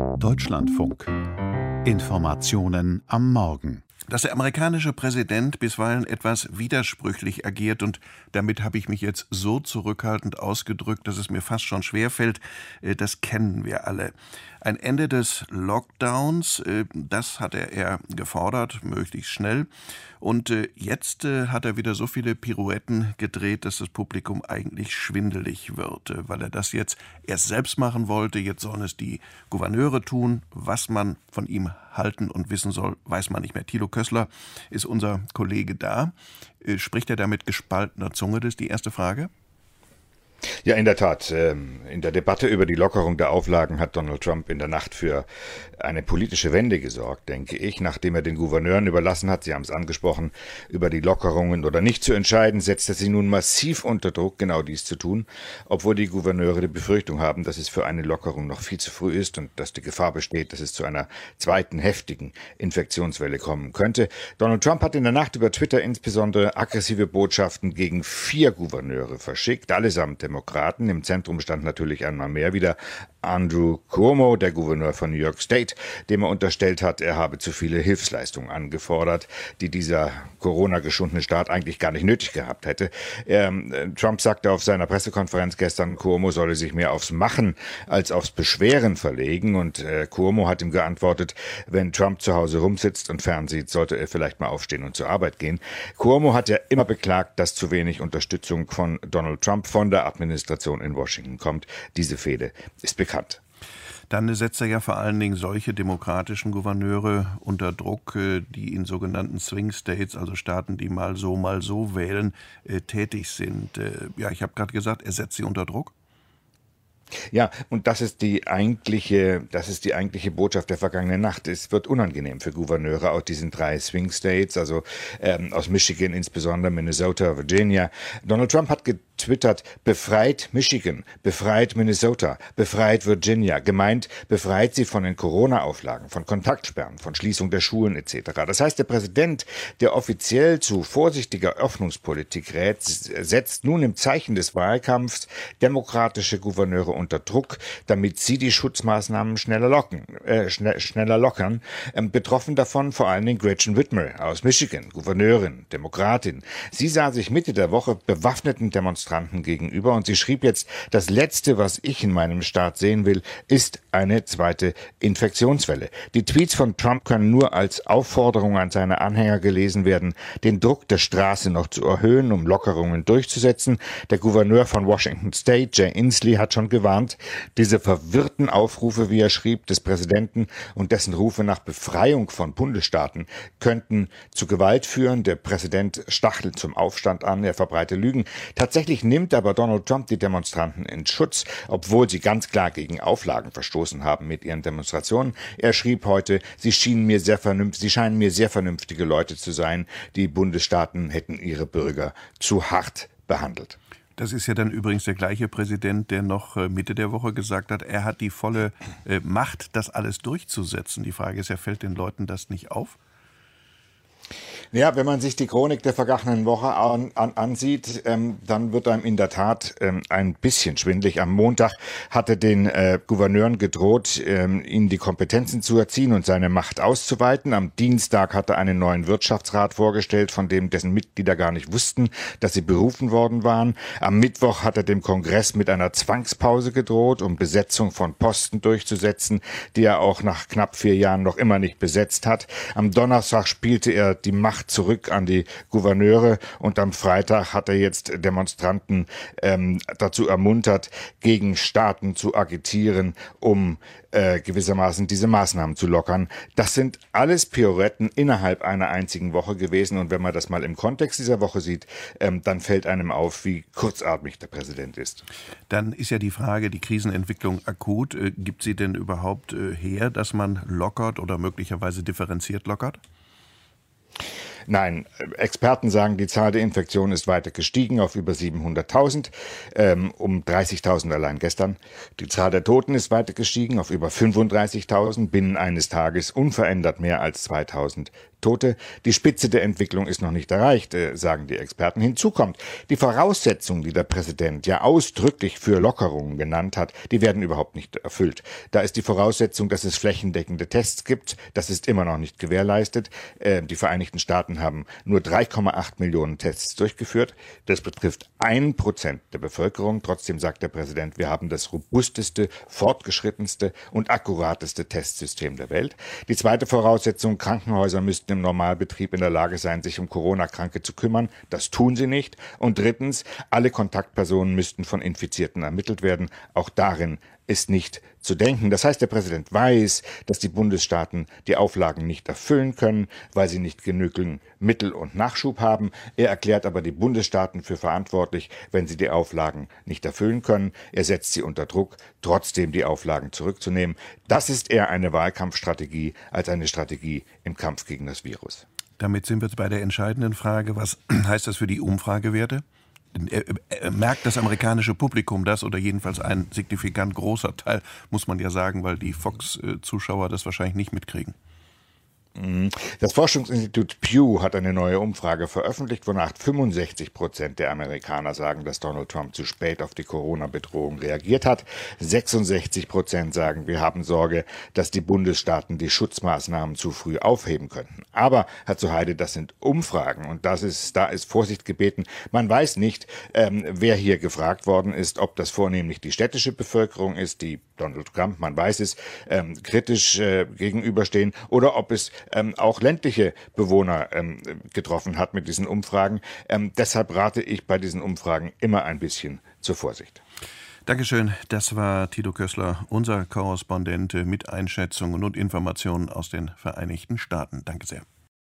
Deutschlandfunk. Informationen am Morgen. Dass der amerikanische Präsident bisweilen etwas widersprüchlich agiert, und damit habe ich mich jetzt so zurückhaltend ausgedrückt, dass es mir fast schon schwerfällt, das kennen wir alle. Ein Ende des Lockdowns, das hat er gefordert, möglichst schnell. Und jetzt hat er wieder so viele Pirouetten gedreht, dass das Publikum eigentlich schwindelig wird, weil er das jetzt erst selbst machen wollte. Jetzt sollen es die Gouverneure tun. Was man von ihm halten und wissen soll, weiß man nicht mehr. Thilo Kössler ist unser Kollege da. Spricht er da mit gespaltener Zunge? Das ist die erste Frage. Ja, in der Tat. In der Debatte über die Lockerung der Auflagen hat Donald Trump in der Nacht für eine politische Wende gesorgt, denke ich. Nachdem er den Gouverneuren überlassen hat, Sie haben es angesprochen, über die Lockerungen oder nicht zu entscheiden, setzt er sie nun massiv unter Druck, genau dies zu tun, obwohl die Gouverneure die Befürchtung haben, dass es für eine Lockerung noch viel zu früh ist und dass die Gefahr besteht, dass es zu einer zweiten heftigen Infektionswelle kommen könnte. Donald Trump hat in der Nacht über Twitter insbesondere aggressive Botschaften gegen 4 Gouverneure verschickt, allesamt Demokraten. Im Zentrum stand natürlich einmal mehr wieder Andrew Cuomo, der Gouverneur von New York State, dem er unterstellt hat, er habe zu viele Hilfsleistungen angefordert, die dieser Corona-geschundene Staat eigentlich gar nicht nötig gehabt hätte. Trump sagte auf seiner Pressekonferenz gestern, Cuomo solle sich mehr aufs Machen als aufs Beschweren verlegen, und Cuomo hat ihm geantwortet, wenn Trump zu Hause rumsitzt und fernsieht, sollte er vielleicht mal aufstehen und zur Arbeit gehen. Cuomo hat ja immer beklagt, dass zu wenig Unterstützung von Donald Trump von der Administration in Washington kommt. Diese Fehde ist bekannt. Dann setzt er ja vor allen Dingen solche demokratischen Gouverneure unter Druck, die in sogenannten Swing States, also Staaten, die mal so wählen, tätig sind. Ja, ich habe gerade gesagt, er setzt sie unter Druck. Ja, und das ist die eigentliche Botschaft der vergangenen Nacht. Es wird unangenehm für Gouverneure aus diesen 3 Swing States, also aus Michigan insbesondere, Minnesota, Virginia. Donald Trump hat getwittert, befreit Michigan, befreit Minnesota, befreit Virginia. Gemeint, befreit sie von den Corona-Auflagen, von Kontaktsperren, von Schließung der Schulen etc. Das heißt, der Präsident, der offiziell zu vorsichtiger Öffnungspolitik rät, setzt nun im Zeichen des Wahlkampfs demokratische Gouverneure unter Druck, damit sie die Schutzmaßnahmen schneller lockern. Betroffen davon vor allen Dingen Gretchen Whitmer aus Michigan, Gouverneurin, Demokratin. Sie sah sich Mitte der Woche bewaffneten Demonstranten gegenüber und sie schrieb jetzt, das Letzte, was ich in meinem Staat sehen will, ist eine zweite Infektionswelle. Die Tweets von Trump können nur als Aufforderung an seine Anhänger gelesen werden, den Druck der Straße noch zu erhöhen, um Lockerungen durchzusetzen. Der Gouverneur von Washington State, Jay Inslee, hat schon gewarnt, diese verwirrten Aufrufe, wie er schrieb, des Präsidenten und dessen Rufe nach Befreiung von Bundesstaaten könnten zu Gewalt führen. Der Präsident stachelt zum Aufstand an, er verbreite Lügen. Tatsächlich nimmt aber Donald Trump die Demonstranten in Schutz, obwohl sie ganz klar gegen Auflagen verstoßen haben mit ihren Demonstrationen. Er schrieb heute, sie scheinen mir sehr vernünftige Leute zu sein. Die Bundesstaaten hätten ihre Bürger zu hart behandelt. Das ist ja dann übrigens der gleiche Präsident, der noch Mitte der Woche gesagt hat, er hat die volle Macht, das alles durchzusetzen. Die Frage ist ja, fällt den Leuten das nicht auf? Ja, wenn man sich die Chronik der vergangenen Woche ansieht, dann wird einem in der Tat ein bisschen schwindelig. Am Montag hatte den Gouverneuren gedroht, ihnen die Kompetenzen zu erziehen und seine Macht auszuweiten. Am Dienstag hat er einen neuen Wirtschaftsrat vorgestellt, von dessen Mitglieder gar nicht wussten, dass sie berufen worden waren. Am Mittwoch hat er dem Kongress mit einer Zwangspause gedroht, um Besetzung von Posten durchzusetzen, die er auch nach knapp 4 Jahren noch immer nicht besetzt hat. Am Donnerstag spielte er die Macht zurück an die Gouverneure und am Freitag hat er jetzt Demonstranten dazu ermuntert, gegen Staaten zu agitieren, um gewissermaßen diese Maßnahmen zu lockern. Das sind alles Pirouetten innerhalb einer einzigen Woche gewesen, und wenn man das mal im Kontext dieser Woche sieht, dann fällt einem auf, wie kurzatmig der Präsident ist. Dann ist ja die Frage, die Krisenentwicklung akut. Gibt sie denn überhaupt her, dass man lockert oder möglicherweise differenziert lockert? Nein, Experten sagen, die Zahl der Infektionen ist weiter gestiegen auf über 700.000, um 30.000 allein gestern. Die Zahl der Toten ist weiter gestiegen auf über 35.000, binnen eines Tages unverändert mehr als 2000 Tote. Die Spitze der Entwicklung ist noch nicht erreicht, sagen die Experten. Hinzu kommt, die Voraussetzungen, die der Präsident ja ausdrücklich für Lockerungen genannt hat, die werden überhaupt nicht erfüllt. Da ist die Voraussetzung, dass es flächendeckende Tests gibt. Das ist immer noch nicht gewährleistet. Die Vereinigten Staaten haben nur 3,8 Millionen Tests durchgeführt. Das betrifft 1% der Bevölkerung. Trotzdem sagt der Präsident, wir haben das robusteste, fortgeschrittenste und akkurateste Testsystem der Welt. Die zweite Voraussetzung, Krankenhäuser müssten im Normalbetrieb in der Lage sein, sich um Corona-Kranke zu kümmern. Das tun sie nicht. Und drittens, alle Kontaktpersonen müssten von Infizierten ermittelt werden. Auch darin ist nicht zu denken. Das heißt, der Präsident weiß, dass die Bundesstaaten die Auflagen nicht erfüllen können, weil sie nicht genügend Mittel und Nachschub haben. Er erklärt aber die Bundesstaaten für verantwortlich, wenn sie die Auflagen nicht erfüllen können. Er setzt sie unter Druck, trotzdem die Auflagen zurückzunehmen. Das ist eher eine Wahlkampfstrategie als eine Strategie im Kampf gegen das Virus. Damit sind wir jetzt bei der entscheidenden Frage, was heißt das für die Umfragewerte? Merkt das amerikanische Publikum das oder jedenfalls ein signifikant großer Teil, muss man ja sagen, weil die Fox-Zuschauer das wahrscheinlich nicht mitkriegen? Das Forschungsinstitut Pew hat eine neue Umfrage veröffentlicht, wonach 65% der Amerikaner sagen, dass Donald Trump zu spät auf die Corona-Bedrohung reagiert hat. 66% sagen, wir haben Sorge, dass die Bundesstaaten die Schutzmaßnahmen zu früh aufheben könnten. Aber, Herr Zuheide, das sind Umfragen und da ist Vorsicht gebeten. Man weiß nicht, wer hier gefragt worden ist, ob das vornehmlich die städtische Bevölkerung ist, die Donald Trump, man weiß es, kritisch gegenüberstehen oder ob es auch ländliche Bewohner getroffen hat mit diesen Umfragen. Deshalb rate ich bei diesen Umfragen immer ein bisschen zur Vorsicht. Dankeschön. Das war Thilo Kössler, unser Korrespondent mit Einschätzungen und Informationen aus den Vereinigten Staaten. Danke sehr.